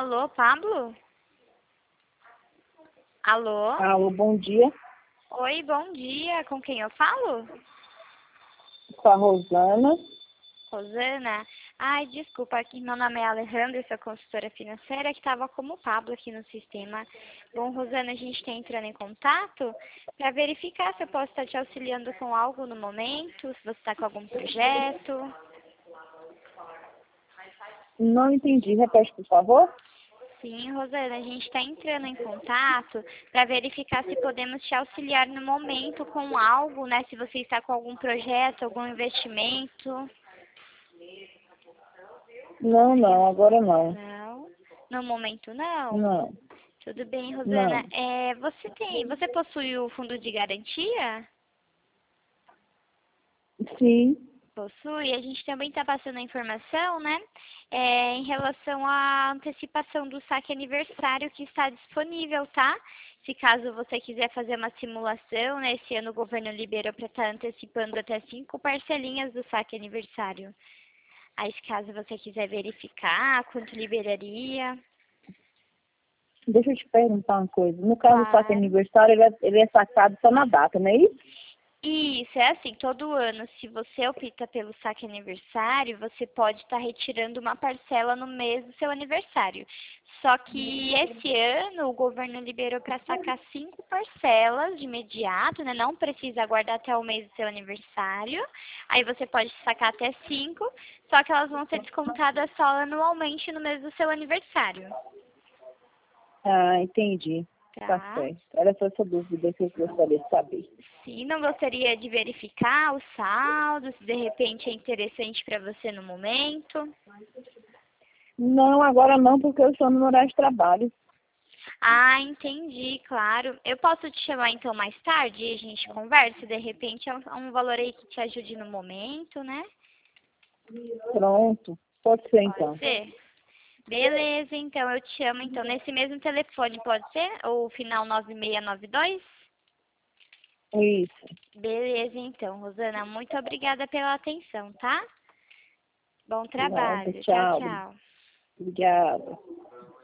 Alô, Pablo? Alô? Alô, bom dia. Oi, bom dia. Com quem eu falo? Com a Rosana. Rosana? Ai, desculpa, aqui meu nome é Alejandra, eu sou consultora financeira que estava como Pablo aqui no sistema. Bom, Rosana, a gente está entrando em contato para verificar se eu posso estar te auxiliando com algo no momento, se você está com algum projeto. Não entendi. Repete, por favor. Sim, Rosana, a gente está entrando em contato para verificar se podemos te auxiliar no momento com algo, né? Se você está com algum projeto, algum investimento. Não, agora não. Não, no momento não. Não, Tudo bem, Rosana. não. Você possui o fundo de garantia? Sim, Possui. A gente também está passando a informação, né? Em relação à antecipação do saque aniversário que está disponível, tá? Se caso você quiser fazer uma simulação, né? Esse ano o governo liberou para estar antecipando até 5 parcelinhas do saque aniversário. Aí, se caso você quiser verificar quanto liberaria. deixa eu te perguntar uma coisa. No caso do saque Claro. aniversário, ele é sacado só na data, não é isso? Isso, é assim, todo ano, se você opta pelo saque aniversário, você pode estar retirando uma parcela no mês do seu aniversário. Só que esse ano o governo liberou para sacar 5 parcelas de imediato, né? Não precisa aguardar até o mês do seu aniversário. Aí você pode sacar até 5, só que elas vão ser descontadas só anualmente no mês do seu aniversário. Ah, entendi. Tá Tá? certo. Era só essa dúvida que eu gostaria de saber. Sim, não gostaria de verificar o saldo, se de repente é interessante para você no momento. Não, agora não, porque eu estou no horário de trabalho. Ah, entendi, claro. Eu posso te chamar então mais tarde e a gente conversa? De repente é um valor aí que te ajude no momento, né? Pronto. Pode ser Pode então. ser? Beleza, então eu te chamo então nesse mesmo telefone, pode ser? O final 9692? Isso. Beleza, então, Rosana, muito obrigada pela atenção, tá? Bom Nada. trabalho. Tchau, Tchau. tchau. Obrigada.